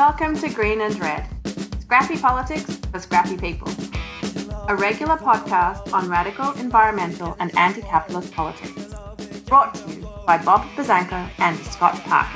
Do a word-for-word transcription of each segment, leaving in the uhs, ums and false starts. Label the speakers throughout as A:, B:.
A: Welcome to Green and Red, Scrappy Politics for Scrappy People, a regular podcast on radical environmental and anti-capitalist politics, brought to you by Bob Bazanko and Scott Parkin.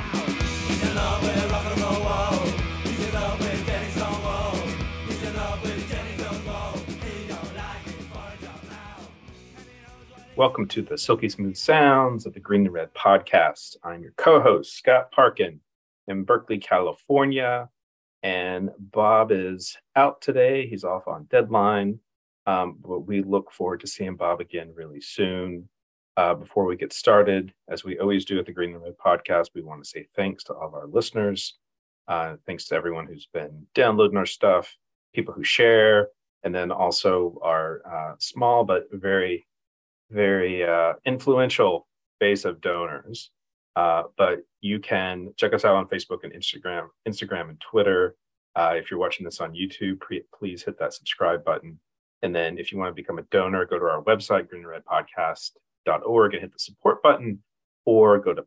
B: Welcome to the silky smooth sounds of the Green and Red podcast. I'm your co-host, Scott Parkin, in Berkeley, California, and Bob is out today. He's off on deadline, um, but we look forward to seeing Bob again really soon. Uh, before we get started, as we always do at the Green and Red podcast, we want to say thanks to all of our listeners. Uh, thanks to everyone who's been downloading our stuff, people who share, and then also our uh, small but very very uh, influential base of donors. Uh, but you can check us out on Facebook and Instagram, Instagram and Twitter. Uh, if you're watching this on YouTube, pre- please hit that subscribe button. And then if you want to become a donor, go to our website, green and red podcast dot org, and hit the support button, or go to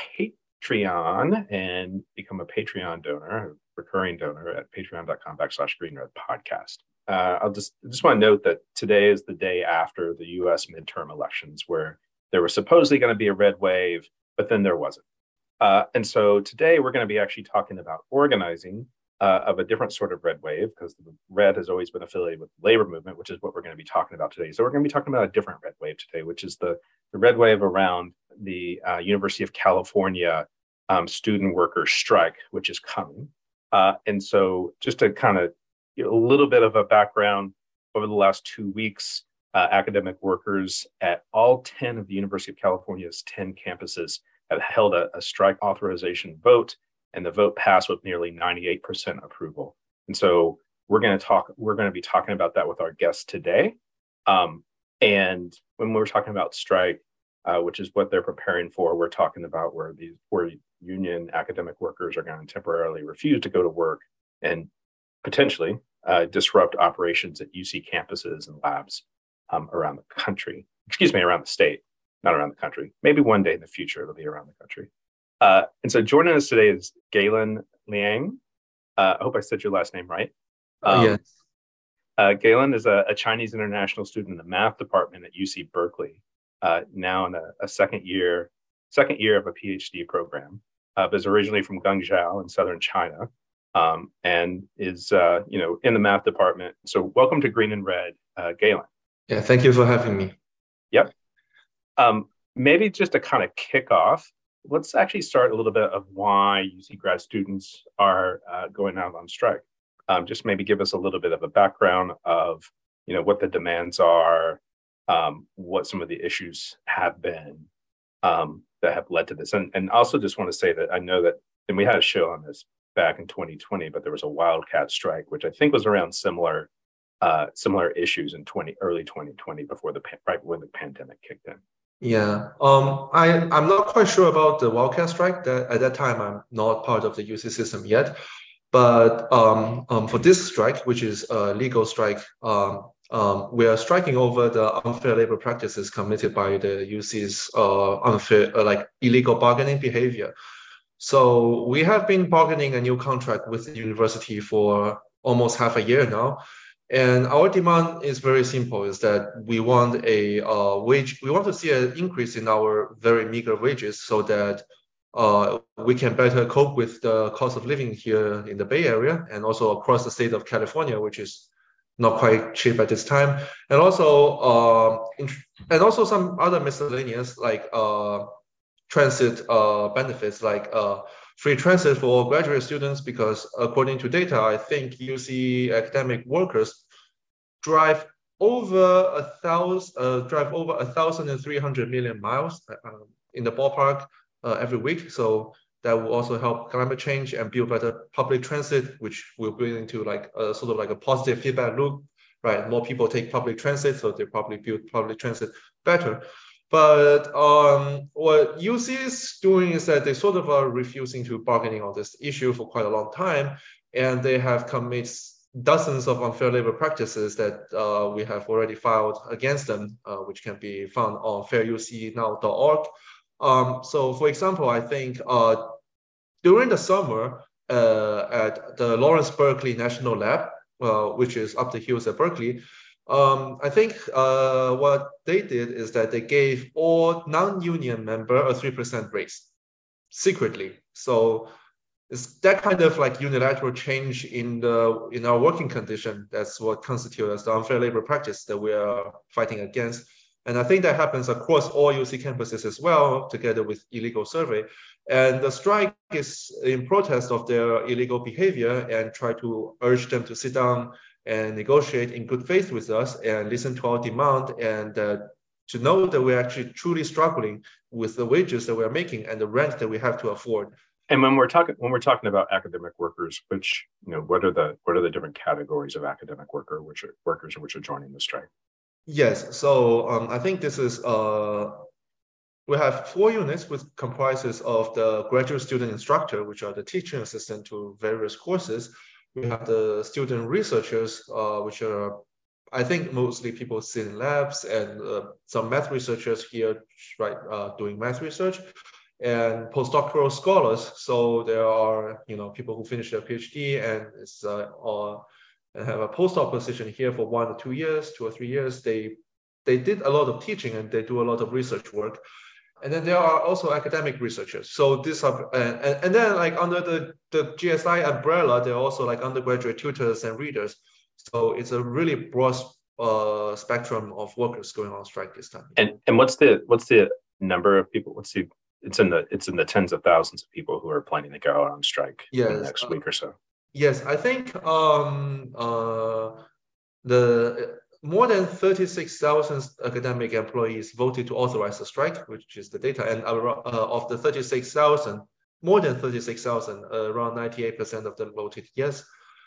B: Patreon and become a Patreon donor, a recurring donor at patreon.com backslash green red podcast. Uh, I'll just just want to note that today is the day after the U S midterm elections, where there was supposedly going to be a red wave, but then there wasn't. Uh, and so today we're going to be actually talking about organizing uh, of a different sort of red wave, because the red has always been affiliated with the labor movement, which is what we're going to be talking about today. So we're going to be talking about a different red wave today, which is the, the red wave around the uh, University of California um, student worker strike, which is coming. Uh, and so just to kind of a little bit of a background, over the last two weeks, uh, academic workers at all ten of the University of California's ten campuses have held a, a strike authorization vote, and the vote passed with nearly ninety-eight percent approval. And so we're going to talk, we're going to be talking about that with our guest today. Um, and when we're talking about strike, uh, which is what they're preparing for, we're talking about where these where union academic workers are going to temporarily refuse to go to work and potentially uh, disrupt operations at U C campuses and labs um, around the country. Excuse me, around the state, not around the country. Maybe one day in the future it'll be around the country. Uh, and so joining us today is Galen Liang. Uh, I hope I said your last name right.
C: Um, oh, yes.
B: Uh, Galen is a, a Chinese international student in the math department at U C Berkeley, uh, now in a, a second year, second year of a PhD program, uh, but is originally from Guangzhou in southern China. Um, and is, uh, you know, in the math department. So welcome to Green and Red, uh, Galen.
C: Yeah, thank you for having me.
B: Yep. Um, maybe just to kind of kick off, let's actually start a little bit of why U C grad students are uh, going out on strike. Um, just maybe give us a little bit of a background of, you know, what the demands are, um, what some of the issues have been um, that have led to this. And, and also just want to say that I know that, and we had a show on this back in twenty twenty, but there was a wildcat strike, which I think was around similar uh, similar issues in twenty early twenty twenty, before the right when the pandemic kicked in.
C: Yeah, um, I I'm not quite sure about the wildcat strike. That at that time I'm not part of the U C system yet, but um, um, for this strike, which is a legal strike, um, um, we are striking over the unfair labor practices committed by the U C's uh, unfair uh, like illegal bargaining behavior. So we have been bargaining a new contract with the university for almost half a year now. And our demand is very simple, is that we want a uh, wage, we want to see an increase in our very meager wages so that uh, we can better cope with the cost of living here in the Bay Area and also across the state of California, which is not quite cheap at this time. And also, uh, in, and also some other miscellaneous like uh, transit uh, benefits like uh, free transit for graduate students, because according to data, I think U C academic workers drive over a thousand, uh, drive over a thousand and three hundred million miles uh, in the ballpark uh, every week. So that will also help climate change and build better public transit, which will bring into like a sort of like a positive feedback loop, right? More people take public transit, so they probably build public transit better. But um, what U C is doing is that they sort of are refusing to bargaining on this issue for quite a long time, and they have committed dozens of unfair labor practices that uh, we have already filed against them, uh, which can be found on fair u c now dot org. Um, so, for example, I think uh, during the summer, uh, at the Lawrence Berkeley National Lab, uh, which is up the hills at Berkeley. Um, I think uh, what they did is that they gave all non-union member a three percent raise secretly. So it's that kind of like unilateral change in the in our working condition. That's what constitutes as the unfair labor practice that we are fighting against. And I think that happens across all U C campuses as well, together with illegal survey. And the strike is in protest of their illegal behavior and try to urge them to sit down and negotiate in good faith with us and listen to our demand and uh, to know that we're actually truly struggling with the wages that we're making and the rent that we have to afford.
B: And when we're talking when we're talking about academic workers, which you know, what are the what are the different categories of academic worker which are workers which are joining the strike?
C: Yes, so um, I think this is uh, we have four units, which comprises of the graduate student instructor, which are the teaching assistant to various courses. We have the student researchers, uh, which are I think mostly people sit in labs and uh, some math researchers here, right, uh, doing math research. And postdoctoral scholars. So there are, you know, people who finish their PhD and is uh, or have a postdoc position here for one or two years, two or three years. They they did a lot of teaching and they do a lot of research work. And then there are also academic researchers. So these are and, and, and then like under the the G S I umbrella, there are also like undergraduate tutors and readers. So it's a really broad uh, spectrum of workers going on strike this time.
B: And and what's the what's the number of people? What's the It's in the it's in the tens of thousands of people who are planning to go out on strike yes, in the next uh, week or so.
C: Yes, I think um, uh, the more than thirty-six thousand academic employees voted to authorize the strike, which is the data. And uh, of the thirty-six thousand, more than thirty-six thousand, uh, around ninety-eight percent of them voted yes.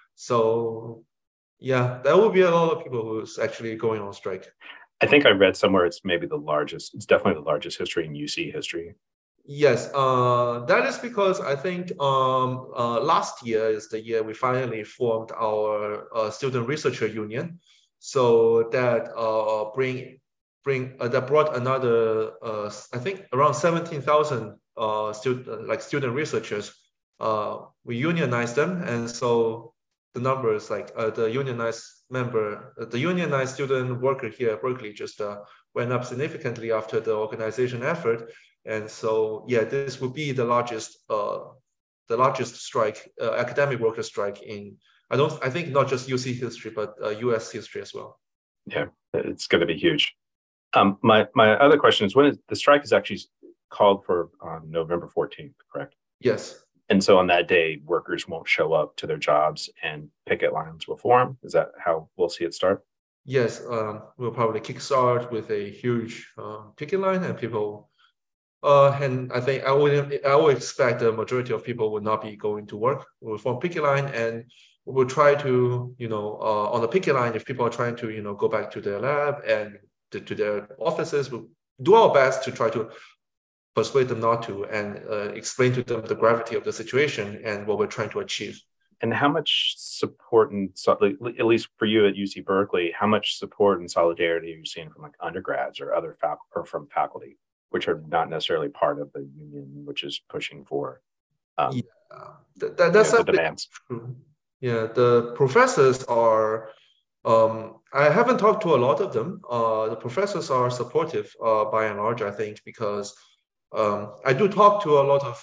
C: So yeah, that would be a lot of people who's actually going on strike.
B: I think I read somewhere it's maybe the largest. It's definitely the largest history in U C history.
C: Yes, uh, that is because I think um, uh, last year is the year we finally formed our uh, student researcher union, so that uh, bring bring uh, that brought another uh, I think around seventeen thousand uh, student like student researchers. Uh, we unionized them, and so the numbers like uh, the unionized member, uh, the unionized student worker here at Berkeley just uh, went up significantly after the organization effort. And so, yeah, this would be the largest, uh, the largest strike, uh, academic worker strike in, I don't, I think not just U C history, but uh, U S history as well.
B: Yeah, it's going to be huge. Um, my my other question is, when is the strike is actually called for on November fourteenth, correct?
C: Yes.
B: And so on that day, workers won't show up to their jobs and picket lines will form. Is that how we'll see it start?
C: Yes, um, we'll probably kickstart with a huge uh, picket line, and people. Uh, and I think I would I would expect the majority of people would not be going to work. We'll form picket line, and we'll try to, you know, uh, on the picket line, if people are trying to, you know, go back to their lab and to, to their offices, we'll do our best to try to persuade them not to and uh, explain to them the gravity of the situation and what we're trying to achieve.
B: And how much support and, at least for you at U C Berkeley, how much support and solidarity are you seeing from like undergrads or other fac or from faculty, which are not necessarily part of the union, which is pushing for um,
C: yeah. that, that, that's
B: you know, the demands?
C: True. Yeah, the professors are, um, I haven't talked to a lot of them. Uh, the professors are supportive uh, by and large, I think, because um, I do talk to a lot of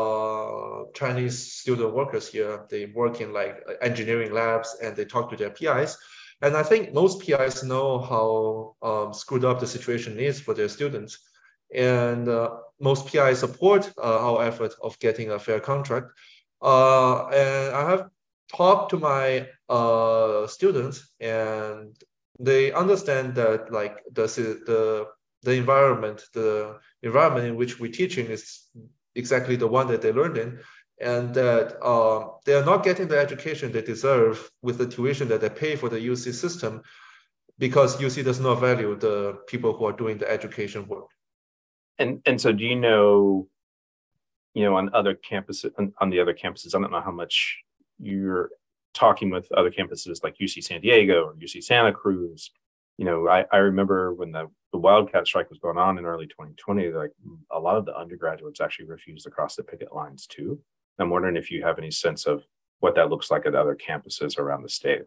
C: uh, Chinese student workers here. They work in like engineering labs and they talk to their P Is. And I think most P Is know how um, screwed up the situation is for their students. And uh, most P Is support uh, our effort of getting a fair contract. Uh, and I have talked to my uh, students, and they understand that like the the the environment, the environment in which we're teaching is exactly the one that they learned in, and that uh, they are not getting the education they deserve with the tuition that they pay for the U C system, because U C does not value the people who are doing the education work.
B: And and so do you know, you know, on other campuses, on, on the other campuses, I don't know how much you're talking with other campuses like U C San Diego or U C Santa Cruz. You know, I, I remember when the, the Wildcat strike was going on in early twenty twenty, like a lot of the undergraduates actually refused to cross the picket lines too. I'm wondering if you have any sense of what that looks like at other campuses around the state.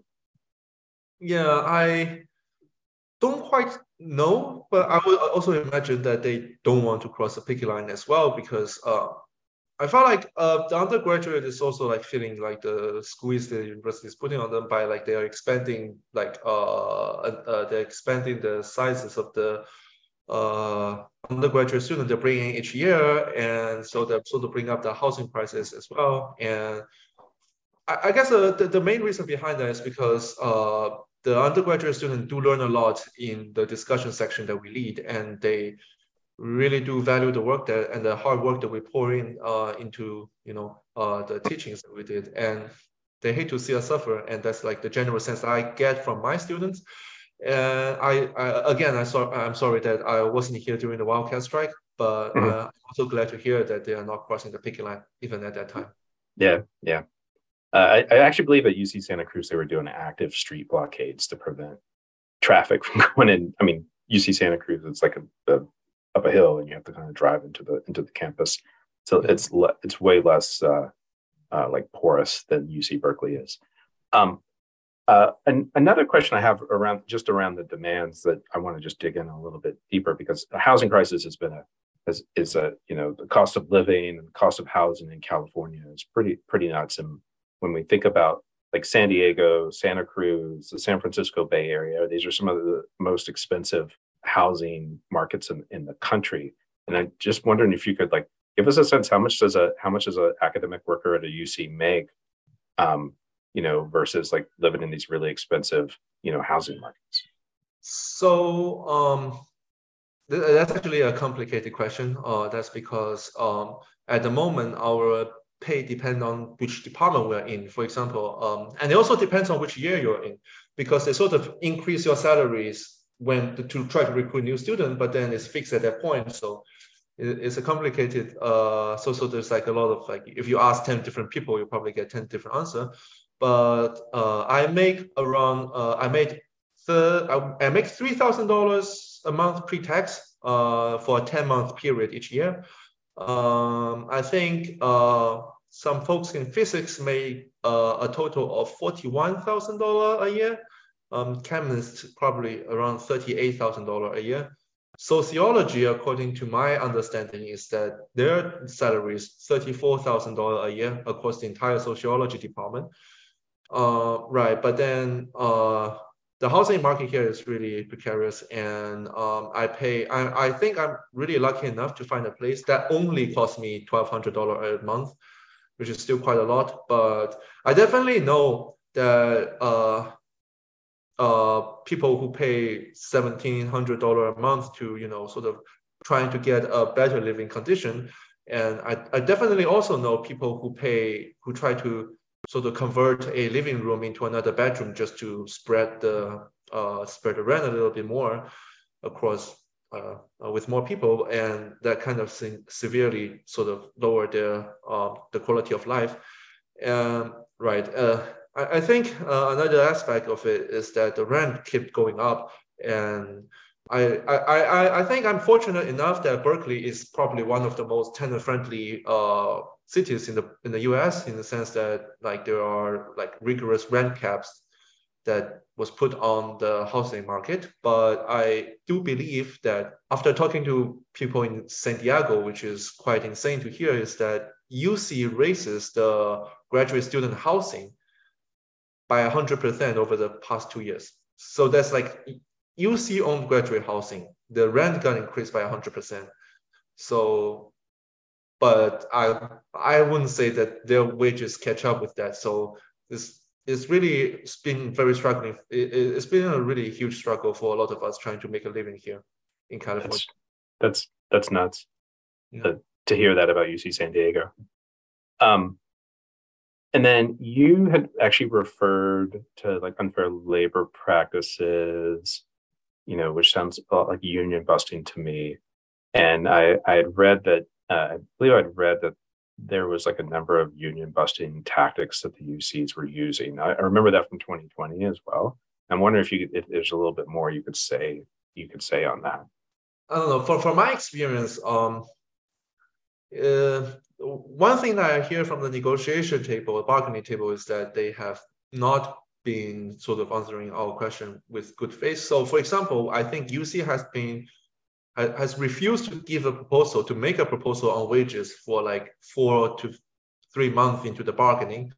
C: Yeah, I don't quite know, but I would also imagine that they don't want to cross the picket line as well, because uh, I felt like uh, the undergraduate is also like feeling like the squeeze the university is putting on them by like they are expanding like uh, uh they're expanding the sizes of the uh undergraduate student they're bringing each year, and so they're sort of bring up the housing prices as well. And I, I guess uh, the the main reason behind that is because uh the undergraduate students do learn a lot in the discussion section that we lead, and they really do value the work that and the hard work that we pour in uh, into you know uh, the teachings that we did, and they hate to see us suffer, and that's like the general sense that I get from my students. And I, I again I saw I'm sorry that I wasn't here during the Wildcat strike, but mm-hmm. uh, I'm also glad to hear that they are not crossing the picket line even at that time.
B: Yeah, yeah. Uh, I, I actually believe at U C Santa Cruz they were doing active street blockades to prevent traffic from going in. I mean, U C Santa Cruz, it's like a, a up a hill, and you have to kind of drive into the into the campus, so yeah. it's le- it's way less uh, uh, like porous than U C Berkeley is. Um, uh, and another question I have around just around the demands that I want to just dig in a little bit deeper, because the housing crisis has been a has, is a you know the cost of living and cost of housing in California is pretty pretty nuts. And when we think about like San Diego, Santa Cruz, the San Francisco Bay Area, these are some of the most expensive housing markets in, in the country. And I'm just wondering if you could like give us a sense, how much does a how much does an academic worker at a U C make, um, you know, versus like living in these really expensive, you know, housing markets?
C: So um, th- that's actually a complicated question. Uh, that's because um, at the moment our pay depends on which department we're in. For example, um, and it also depends on which year you're in, because they sort of increase your salaries when to, to try to recruit new students, but then it's fixed at that point. So it, it's a complicated, uh, so so there's like a lot of like, if you ask ten different people, you probably get ten different answers. But uh, I make around, uh, I made, th- I, I make three thousand dollars a month pre-tax uh, for a ten month period each year. Um, I think uh, some folks in physics make uh, a total of forty-one thousand dollars a year. Um, chemists probably around thirty-eight thousand dollars a year. Sociology, according to my understanding, is that their salary is thirty-four thousand dollars a year across the entire sociology department. Uh, right, but then uh, the housing market here is really precarious, and um, I pay, I, I think I'm really lucky enough to find a place that only costs me twelve hundred dollars a month, which is still quite a lot, but I definitely know that uh, Uh, people who pay seventeen hundred dollars a month to, you know, sort of trying to get a better living condition. And I, I definitely also know people who pay, who try to sort of convert a living room into another bedroom just to spread the, uh, spread the rent a little bit more across, uh, uh, with more people. And that kind of se- severely sort of lower their, uh, the quality of life. Um, right. Uh, I think uh, another aspect of it is that the rent kept going up, and I, I I I think I'm fortunate enough that Berkeley is probably one of the most tenant-friendly uh, cities in the in the U S, in the sense that like there are like rigorous rent caps that was put on the housing market. But I do believe that after talking to people in San Diego, which is quite insane to hear, is that U C raises the graduate student housing by one hundred percent over the past two years. So that's like U C owned graduate housing. The rent got increased by one hundred percent. So, but I I wouldn't say that their wages catch up with that. So it's, it's really it's been very struggling. It, it's been a really huge struggle for a lot of us trying to make a living here in California.
B: That's, that's, that's nuts
C: yeah.
B: to, to hear that about U C San Diego. Um, And then you had actually referred to like unfair labor practices, you know, which sounds a lot like union busting to me. And I, I had read that, uh, I believe I'd read that there was like a number of union busting tactics that the U Cs were using. I, I remember that from twenty twenty as well. I'm wondering if you could, if there's a little bit more you could say, you could say on that.
C: I don't know. For, for my experience, um, uh, one thing that I hear from the negotiation table, the bargaining table, is that they have not been sort of answering our question with good faith. So, for example, I think U C has been has refused to give a proposal, to make a proposal on wages for like four to three months into the bargaining.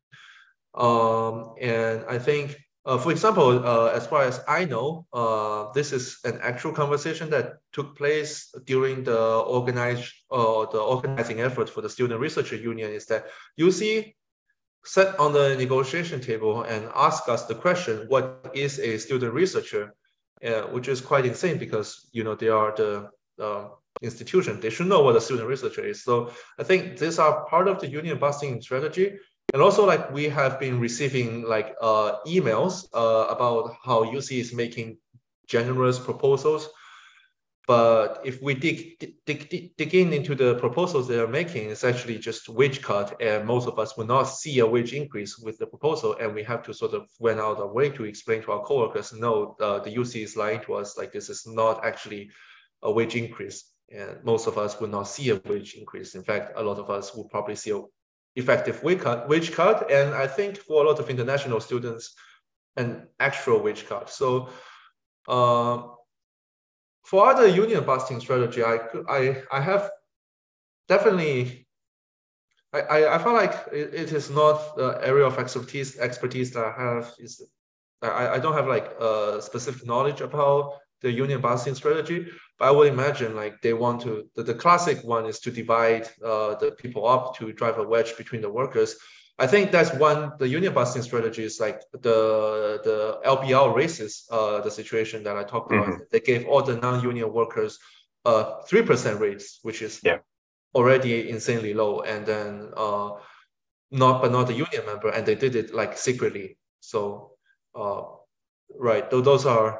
C: Um, and I think, uh, for example, uh, as far as I know, uh, this is an actual conversation that took place during the organized, uh, the organizing effort for the Student Researcher Union, is that U C sat on the negotiation table and asked us the question, what is a student researcher? Uh, which is quite insane because, you know, they are the uh, institution. They should know what a student researcher is. So I think these are part of the union busting strategy. And also, like, we have been receiving like uh, emails uh, about how U C is making generous proposals. But if we dig, dig, dig, dig in into the proposals they are making, it's actually just wage cut, and most of us will not see a wage increase with the proposal, and we have to sort of went out of way to explain to our coworkers, no, uh, the U C is lying to us, like this is not actually a wage increase, and most of us will not see a wage increase. In fact, a lot of us will probably see a effective wage cut, wage cut, and I think for a lot of international students, an actual wage cut. So. Uh, For other union busting strategy, I I I have definitely I I, I feel like it, it is not the area of expertise expertise that I have. Is I, I don't have like a specific knowledge about the union busting strategy, but I would imagine like they want to the, the classic one is to divide uh, the people up to drive a wedge between the workers. I think that's one, the union busting strategy is like the the L B L raises uh, the situation that I talked about. Mm-hmm. They gave all the non-union workers uh three percent raise, which is yeah. already insanely low, and then uh not but not the union member, and they did it like secretly. So uh right, th- those are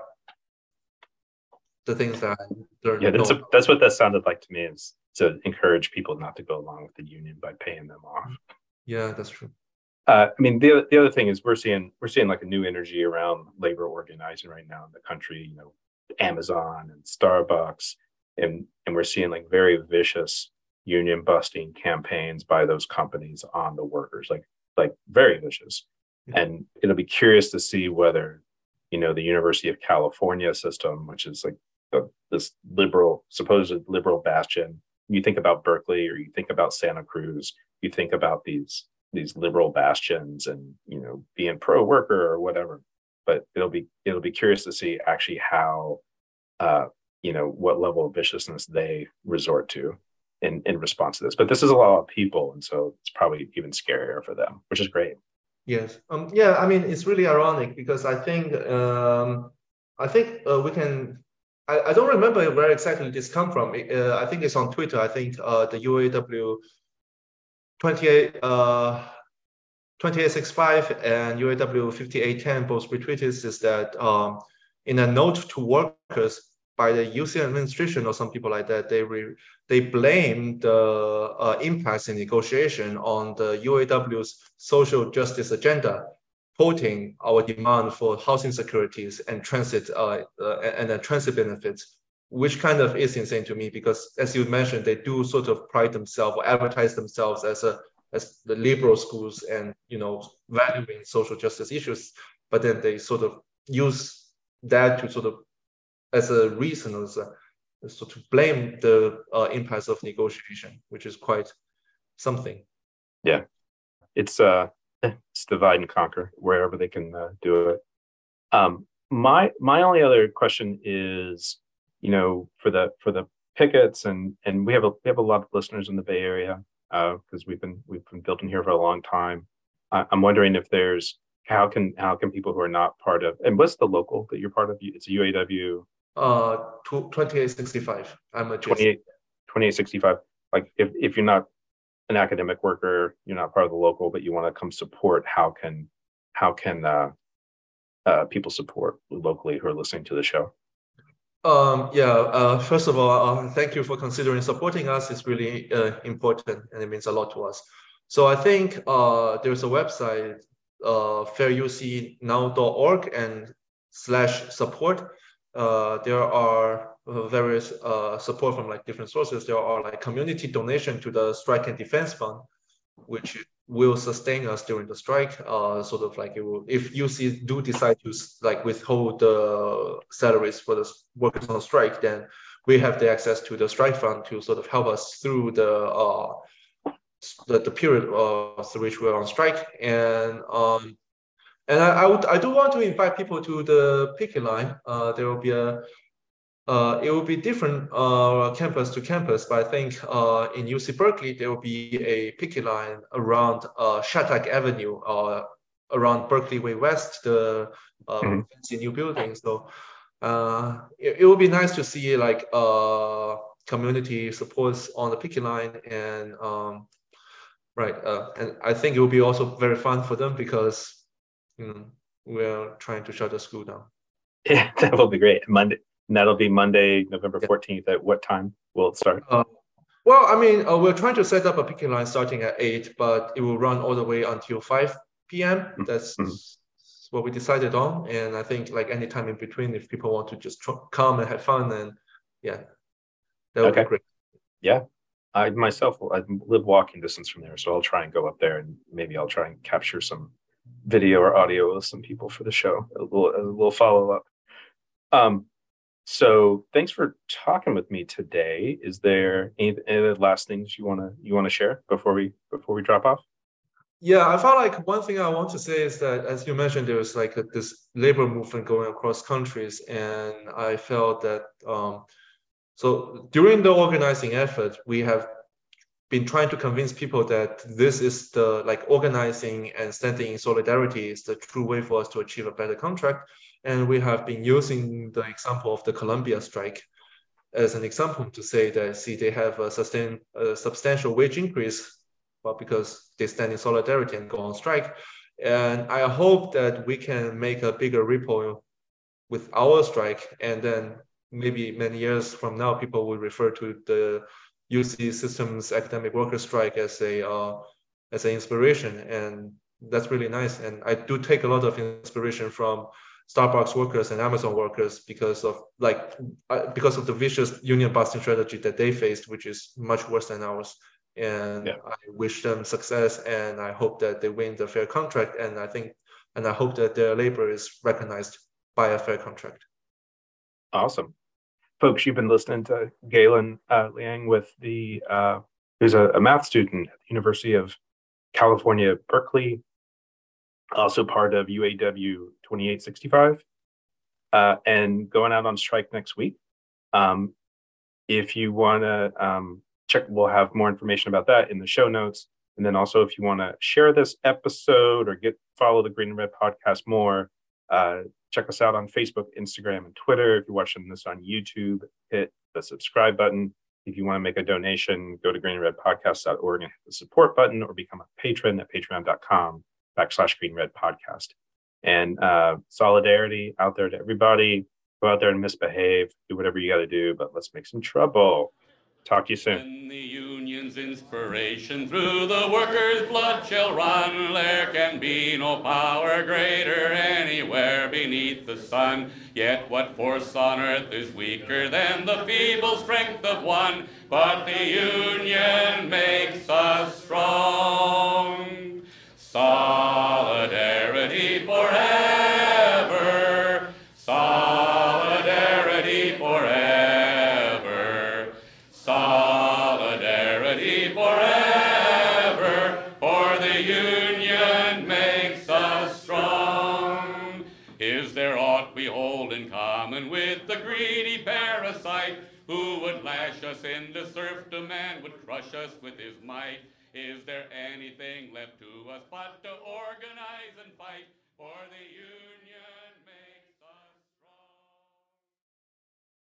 C: the things that I learned.
B: Yeah, that's a, that's what that sounded like to me, is to encourage people not to go along with the union by paying them off.
C: Yeah, that's true.
B: Uh, I mean, the the other thing is we're seeing we're seeing like a new energy around labor organizing right now in the country. You know, Amazon and Starbucks, and and we're seeing like very vicious union busting campaigns by those companies on the workers, like like very vicious. Yeah. And it'll be curious to see whether, you know, the University of California system, which is like a, this liberal, supposed liberal bastion. You think about Berkeley, or you think about Santa Cruz. You think about these these liberal bastions, and you know, being pro-worker or whatever. But it'll be it'll be curious to see actually how, uh, you know, what level of viciousness they resort to in in response to this. But this is a lot of people, and so it's probably even scarier for them, which is great.
C: Yes. Um. Yeah. I mean, it's really ironic because I think um, I think uh, we can. I, I don't remember where exactly this come from. Uh, I think it's on Twitter. I think uh, the U A W. twenty-eight, uh, twenty-eight sixty-five and U A W fifty-eight ten both retweeted is that um, in a note to workers by the U C administration or some people like that, they re, they blame the uh, impasse in negotiation on the U A W's social justice agenda, quoting our demand for housing securities and transit uh, uh, and then transit benefits, which kind of is insane to me because, as you mentioned, they do sort of pride themselves or advertise themselves as a as the liberal schools and, you know, valuing social justice issues, but then they sort of use that to sort of as a reason as a, so to blame the uh, impasse of negotiation, which is quite something.
B: Yeah, it's uh, it's divide and conquer wherever they can uh, do it. Um, my my only other question is, you know, for the for the pickets, and and we have a we have a lot of listeners in the Bay Area because uh, we've been we've been building here for a long time. I, I'm wondering if there's how can how can people who are not part of, and what's the local that you're part of? It's a U A W.
C: Uh, twenty-eight sixty-five. I'm a
B: twenty-eight, twenty-eight sixty-five. Like if if you're not an academic worker, you're not part of the local, but you want to come support, how can how can uh, uh, people support locally who are listening to the show?
C: Um, yeah, uh, first of all, uh, thank you for considering supporting us. It's really uh, important and it means a lot to us. So I think uh, there's a website, uh, fair U C now dot org and slash support. Uh, there are various uh, support from like different sources. There are like community donation to the Strike and Defense Fund, which will sustain us during the strike. Uh, sort of like it will, if U C do decide to like withhold the salaries for the workers on strike, then we have the access to the strike fund to sort of help us through the uh, the, the period uh, through which we're on strike. And um, and I, I would I do want to invite people to the picket line. Uh, there will be a Uh, it will be different uh, campus to campus, but I think uh, in U C Berkeley, there will be a picket line around uh, Shattuck Avenue, uh, around Berkeley Way West, the uh, mm-hmm. fancy new building. So uh, it, it will be nice to see like uh, community supports on the picket line, and um, right, uh, and I think it will be also very fun for them because you know, we're trying to shut the school down.
B: Yeah, that will be great. Monday. And that'll be Monday, November fourteenth. At what time will it start?
C: Uh, well, I mean, uh, we're trying to set up a picket line starting at eight, but it will run all the way until five p m Mm-hmm. That's mm-hmm. what we decided on. And I think like any time in between, if people want to just tr- come and have fun, then yeah, that would okay. be great.
B: Yeah. I myself, I live walking distance from there, so I'll try and go up there and maybe I'll try and capture some video or audio with some people for the show. We'll, we'll follow up. Um, So thanks for talking with me today. Is there any, any last things you wanna you wanna share before we before we drop off?
C: Yeah, I felt like one thing I want to say is that, as you mentioned, there's like a, this labor movement going across countries, and I felt that um, so during the organizing effort, we have been trying to convince people that this is the like organizing and standing in solidarity is the true way for us to achieve a better contract. And we have been using the example of the Columbia strike as an example to say that, see, they have a, sustain, a substantial wage increase, well, because they stand in solidarity and go on strike. And I hope that we can make a bigger ripple with our strike. And then maybe many years from now, people will refer to the U C Systems Academic Workers strike as a uh, as an inspiration. And that's really nice. And I do take a lot of inspiration from Starbucks workers and Amazon workers because of like uh, because of the vicious union busting strategy that they faced, which is much worse than ours. And yeah. I wish them success, and I hope that they win the fair contract. And I think, and I hope that their labor is recognized by a fair contract.
B: Awesome, folks! You've been listening to Galen uh, Liang with the uh, who's a, a math student at the University of California, Berkeley. Also part of U A W twenty-eight sixty-five, uh, and going out on strike next week. Um, if you want to um, check, we'll have more information about that in the show notes. And then also, if you want to share this episode or get follow the Green and Red Podcast more, uh, check us out on Facebook, Instagram, and Twitter. If you're watching this on YouTube, hit the subscribe button. If you want to make a donation, go to green and red podcast dot org and hit the support button, or become a patron at patreon dot com backslash Green Red Podcast. And uh, solidarity out there to everybody. Go out there and misbehave. Do whatever you got to do, but let's make some trouble. Talk to you soon.
D: When the union's inspiration through the workers' blood shall run, there can be no power greater anywhere beneath the sun. Yet what force on earth is weaker than the feeble strength of one? But the union makes us strong. Solidarity forever. Solidarity forever. Solidarity forever. For the union makes us strong. Is there aught we hold in common with the greedy parasite who would lash us into serfdom and would crush us with his might? Is there anything left to us but to organize and fight for the union?